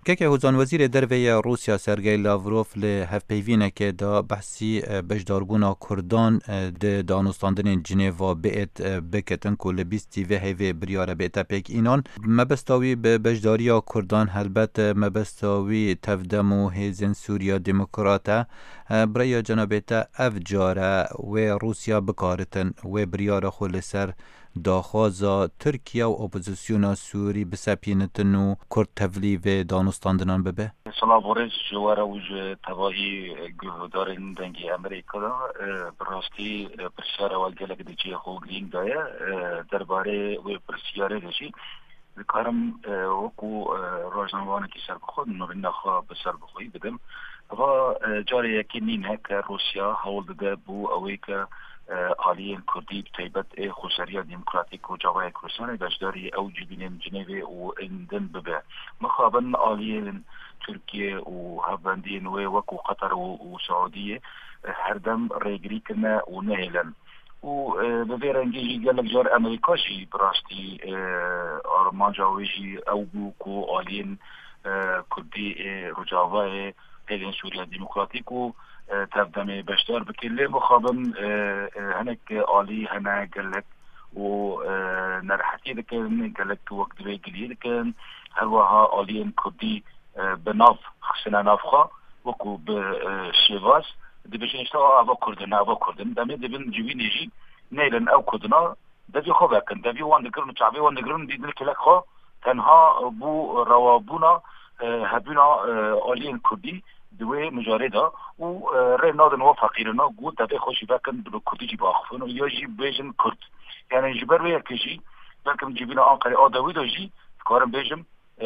که هوزان وزیر دروی روسیا سرگئی لاوروف له هفپیوینه که دا بحثی بجداربونا کردان ده دانستاندن جنیوا بیت بکتن کل بیستی و هیوی بریاره بیتا پیک اینان مبستاوی به بجداریا کردان هلبت مبستاوی تفدمو هیزن سوریا دموکراتا برای جنابیتا افجاره و روسیا بکارتن و بریاره خول سر داخوازا ترکیه و اپوزیسیونا سوری بسپینتن و کرد تفلیو دانستاندنان ببه؟ سلابورج جواره وج تباهی گهدارین دنگی امریکا دا براستی پرسیاره و گلک دیجی خوگلین دایه درباره و پرسیاره دیجی کارم وکو روزنامه‌ای که سر بخود نورین خواه بسر بخویی بدم و جاری یکی نینه که روسیا حول داده بو اوی که آلیین کردی بتایبت خوشریا دموکراتیک و جوای کردستان بجداری او جبینن جنیوی و اندن ببه مخابن آلیین ترکیه و هفبندین وکو قطر و سعودیه هر دم ریگری کنه و نهیلن و بفیرنگی گلک جار امریکاشی براستی آرمان جاویجی او بو کو آلیین کردی رجاوای ایلین سوریا دموکراتیک و تبدأ بشتار بكل مخابن هناك آلي هنا قالك و نرحتي لكن قالك وقت بيجلي لكن هوا آليين كردي بناف خسنا نافخا وكو بشيفاس دي بيجي نشتغل أبا كردن دامي دي بن جوي نيجي نيلن أو كردنا دافي خو باكن دافي وان دكرن شعبي وان دكرن دي دلك لك خو تنها بو روابونا هبونا آليين كردي دوی مجارده و ری نادن و فقیرنا گود داده خوشی بکن بلو کردی جی باخفن و یا جی بیجن کرد یعنی جبر ویا کشی بلکم جیبینا آنقری آدوی دا جی کارم بیجم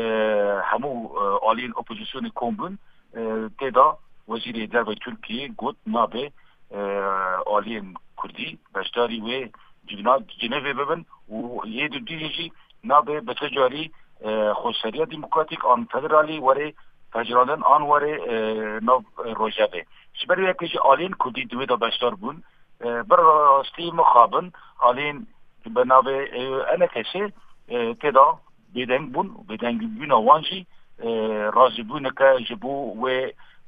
همو آلین اپوزیسیون کمبون تیدا وزیر دربای ترکیه گود نابه آلین کردی بشداری و جیبینا جنوی ببن و یه دو دیجی نابه بتجاری خوشسریا دموکراتیک آن فدرالی وره تجربه آن وره نو روجابه. شبیه یکیش آلین کدی دوی دا بشتر بون براستی مخابن آلین به نوع انا کسی تدا بدنگ بون بدنگ بون وانجی راضی بون که جبو و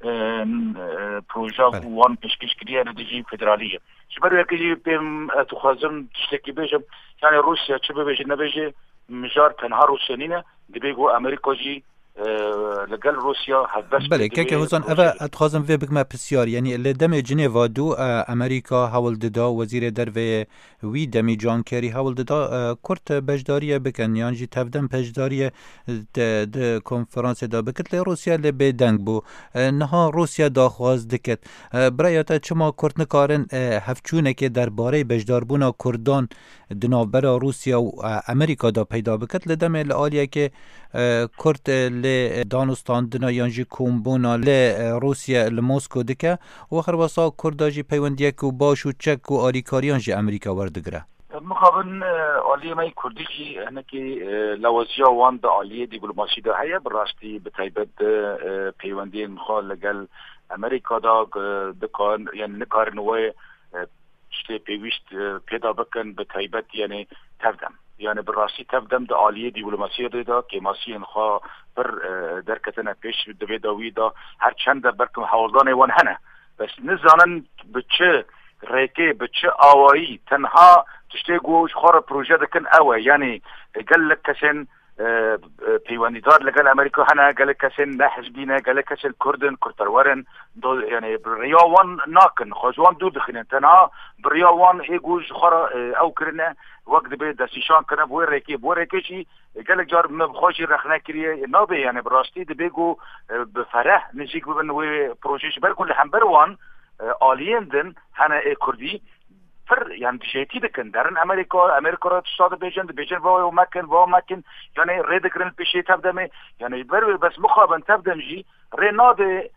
پروژه وان پیشکش کردی ندیجی فدرالیه. شبیه یکیش بیم تخازم تشتکی بیشم یعنی روسیا چه بیشه نبیشه مجار تنها روسیا نینه دیگه امریکا جی لقال روسيا هدبش بله که هوزان اوا اتخازم في بك ما بسيار يعني اللي دم جنيفا دو امريكا حاول ددا وزير درو وي دمي جان كيري حاول ددا كرت بجداريه بكن يعني تفدم بجداريه د کنفرانس دا بكت روسيا اللي بدنگ بو نها روسيا داخواز دكت برایتا چما كرت نکارن هفچونه که درباره بجداربونا کردان دنابرا روسيا و امريكا دا پیدا بكت لدم الاليه که کرد ل دانستاندنا یانجی کومبونا ل روسیا ل مسکو دکه و خرباسا کرداجی پیوندیه کو باش و چک و آریکاریان جی امریکا وردگره مخابن آلیه مای کردی جی هنکی لوازیا وان دا آلیه دیپلماسی دا هیا براستی بتایبت پیوندی مخال لگل امریکا دا دکان یعنی نکار نوی شتی پیوشت پیدا بکن بتایبت یعنی تفدم يعني بالراسي تفدم دا آلية دبلوماسية دا كماسي انخوا بر دركتنا پیش دبي داويدا هر چند بركم حوالدان وان هنه بس نزانن بچه ريكي بچه آوائي تنها تشتي گوش خور پروژه دكن اوه يعني قال لك كسن پیوانی دار لگل امریکا هنه قال لك كسن نحزبينه قال لك كسن كردن كرترورن دو يعني برياوان ناكن خوزوان دو دخنن تنها برياوان ايگوش خور او کرنه وقت به دستیشان کنه بو ریکی چی گلک جار مبخوشی رخنه کریه نابه یعنی براستی دبیگو بفرح نزیک ببن و پروژهش بر کل هم بروان آلیین دن هنه کردی فر يعني شيء دكن دارن امريكا را تشتاد بيجن و مكن يعني ريدكرن بشي تبدمه يعني بر بس مخابن تبدم جي ريناد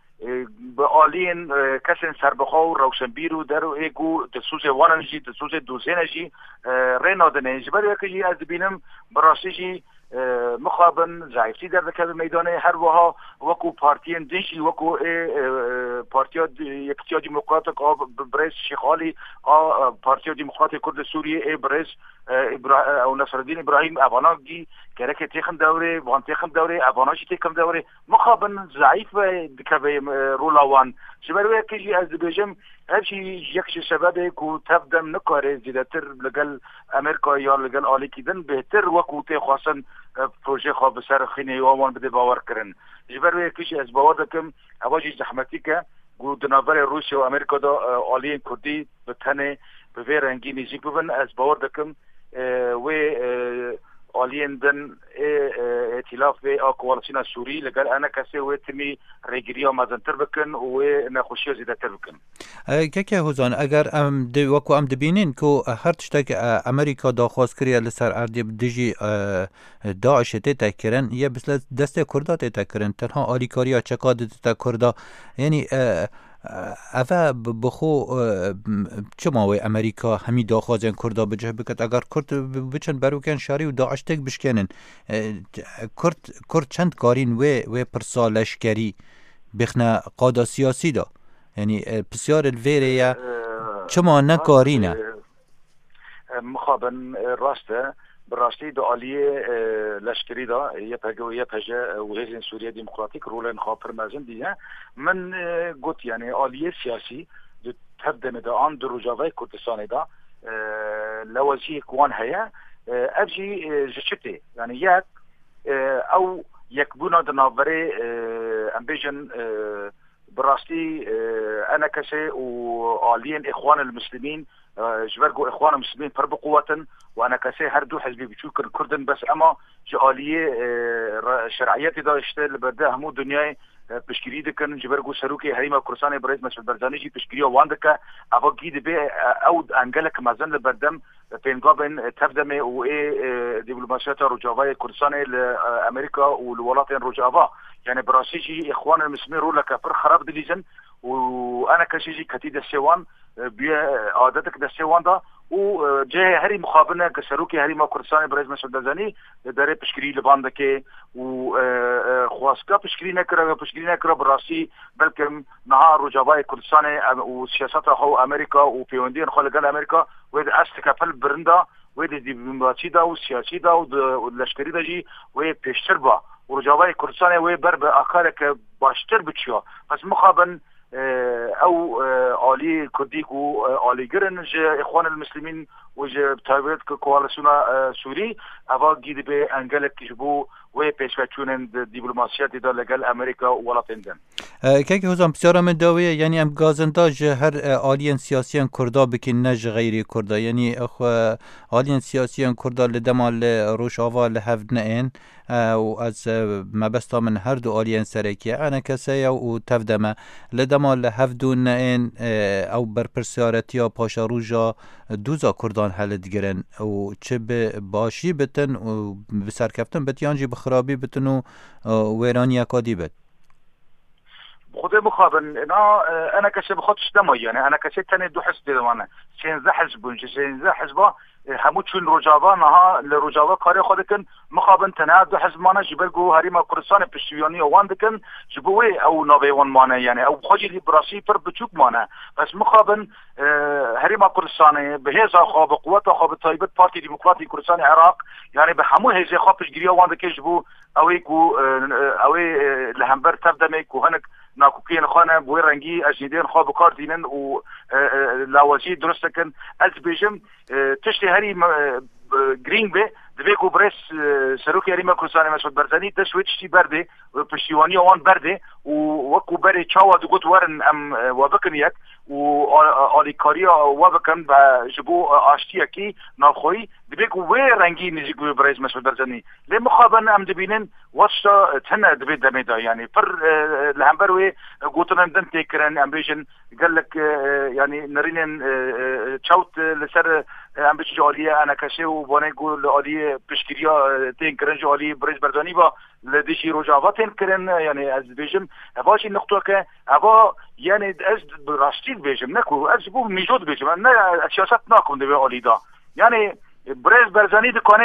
بآلين كسن سربخو روشنبيرو درو ايگو دسوزه واننجي دسوزه دوزينجي ريناد نيج بر يكجي از بينم براسيجي مخابن ضعیفی در دکه میدان هر وها وکو پارتین دنشی وکو پارتیا یکتیا دموکرات برئیس شیخالی پارتیا دموکرات کرد سوریه برئیس او نصر الدین ابراهیم افغاناگی کرک تخم دوره وان تخم دوره افغاناشی تخم دوره مخابن ضعیف دکه رولاوان شبروی کجی از بجم هرچی یکش سبب کو تفدم نکاره زیادتر لگل امریکا یا لگل آلی کیدن بهتر وکو ته خواستن پروژه خواب سر خینه وان بده باور کرن جبروی کجی از باور دکم اواجی زحمتی که گو دنابر روسیه و امریکا دا آلی کردی به تنه به وی رنگی نزیک ببن از باور دکم و آلین دن ائتلاف و کوالسیون سوری لگر انا کسی و تمی ریگیریا مزنتر بکن و نخوشی زیادتر بکن. که هوزان اگر وکو ام دبینین که هر تشتک امریکا داخواست کریه لسر اردی بدجی داعش تیتا کرن یه بسلا دست کردا تیتا کرن تنها آلیکاریا چکاد تیتا کردا یعنی اوه بخو چه ماوی امریکا همی داخوازین کردا بجه بکت اگر کرد بچن بروکن شاری و داعش تک بشکنن کرد چند کارین و پرسالشگری بخنا قادا سیاسی دا یعنی بسیار الویره چه ما نکارینه مخابن راسته براستی دو آلیه لشکری دا یه پجه وحیزین سوریه دموکراتیک رولن خواپر مزن دیگه من گوت یعنی آلیه سیاسی دو تبدن دا آن دو رجاوه کردستان دا لوازی کوان هیا افجی جشته یعنی یک او یک بونا دنابره امبیجن براستی انا کسی و آلیین اخوان المسلمین جبرگو اخوان المسلمين پر بقوة وانا كسي هر دو حزبي بتشوكر كردن بس اما جالية شرعيات دا اشتل برده همو دنياي بشكري دكن جبرگو سروكي هريما كرساني برئيس مسعود برزاني جي بشكري واندكا افا جيد بي او انجلك مازن لبردم بينقابن تفدمي و دبلوماسيات رجاوة كرساني لامريكا والولايات رجاوة يعني براسيجي اخوان المسلمين رولك پر خراب دليزن وانا كشيجي كتيد السيوان بیا عادتك دسته واندا و جه هری مخابنه که سروکی هری ما کردستان برئیس مسعود برزانی داره پشکری لبانده که و خواسته پشکری نکره براسی بلکه نها رجاوای کردستان و سیاست خو امریکا و پیوندین خالقال امریکا و استکفل برنده و دیپلماسی دا و سیاسی دا و لشکری دا جی و پیشتر با رجاوای کردستان و بر به آخر که باشتر بچیا پس مخابن او آلی کردیک و آلی گرن جه اخوان المسلمین و جه تایبت که کوالسیون سوری اوا گید به انگلک کشبو و پیشوچونن دیپلماسیات دا لگل امریکا و ولاتین دن که هزام بسیار من داویه یعنی ام گازنده جه هر آلیین سیاسیان کردا بکن نج غیری کردا یعنی آلیین سیاسیان کردا لدمال روش آوا لحفظ نئین و از مبستا من هر دو آلیین سرکیه انا کسی و تفدمه لدمال لحفظون نئین او برپرسیارتی یا پاشا روژا دوزا کردان حلت گرن و چه باشی بتن و بسرکفتن بتیانجی بخرابی بتن و ویرانی اکادی بت خود مخابن انا كشي بخدش دمو يعني انا كشي تاني دو حزب دمانه سينزا حزب سينزا حزبه همو چون رجاوا نها لرجاوا کاری خودکن مخابن تنها دو حزب مانه جبرگو هریما کردستان پشتیبانی وان دکن جبوی او نوی وان مانه يعني او خاجی لیبراسی پر بچوک مانه بس مخابن هریما کردستان به هزا خواب قوت خواب تایبت پارتی دموکراتی کردستان عراق يعني به همو هزا خواب پشگیری وان دکن جبو اوی کو اوی لهمبر تفدمه کو هنک ناکوکین خانه بوی رنگی اجنیدین خواب کار دینن و لاوازی درست کن از بیجم تشتی هری گرینگ به دبیکو برس سروکی هری مکروسانی مسعود برزانی تشویچتی برده و پشتیوانی وان برده و وکو بری چاوا دوگوت ورن ام وابکن یک و آلیکاریا وابکن با جبو آشتی اکی نالخوی دبیکو وی رنگی نزیگوی برس مسعود برزانی لی مخابن ام دبینن واسطا تنه دبید دمیدا يعني پر لهمبر وی گوتنن دن تکرن ام بیجن قالك يعني نرينن تشوت لسر ام بیج جاليه انا كشي و بونه گول عالی پشکریا تین کرن جالی برز برزانی با لدیشی روجاوا تین کرن يعني از بیجم واش نقطه که اوا يعني از راستی بیجم نکو از بو میجود بیجم نه سیاست نکوم دی عالی دا يعني برز برزانی دکانه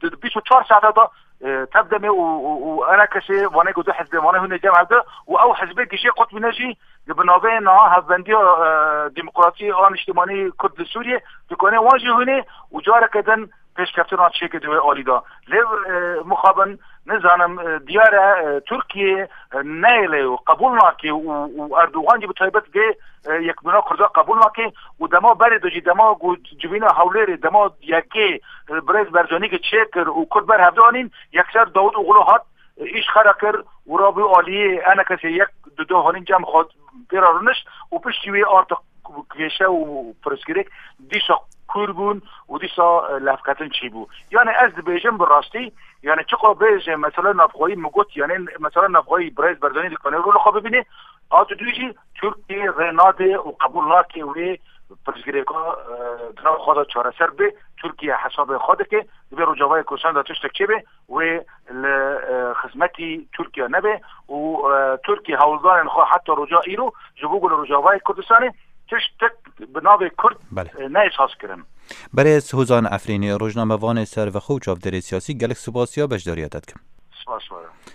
24 ساعت دا تبدأ وأنا كشي وانا قد حزب وانا هنا جامعة ده وأو حزبي كشي قطب نجي بنابين هفبندية ديمقراطية آن اجتماعي كرد سوريا تكوني واجه هنا وجارة كدن پیش کفتن چه که دوی آلی دا لیو مخابن نزانم دیاره ترکیه نیله و قبول ناکی و اردوغان جی بطایبت گه یک بنا کرده قبول ناکی و دما بری دو جی دما جوینا حولیر دما یکی برز برجانی که چه کر و کرد بر هفدانین یکسر داود اغلو هات ایش خرا کر و رابی آلیه انا کسی یک دو هانین جمع خود پیرارونش و پشتیوی آرتا کشه و پرسگیرک دیشا کوربون و دیسا لفکتن چی بو یعنی از بیجم براستی یعنی چقدر بیجم مثلا نفخوایی مگوت یعنی مثلا نفخوایی برایز بردانی دکنه رو لخوا ببینه آتو دویجی ترکی رناده و قبول ناکی و پرسگیرکا دناو خواهد چاره سر به ترکیه حساب خواهد که به رجاوای کسان دا تشتک چه به و خدمتی ترکیه نبه و ترکیه حولدان خواه حتی رجایی رو جبوگل رجاوای کردستانه تشتک بنابه کرد نه احساس کرن. برای سوزان افرینی روزنامه وان سر و خوب چاودری سیاسی گلک سپاسیا بجداریتت کم. سپاس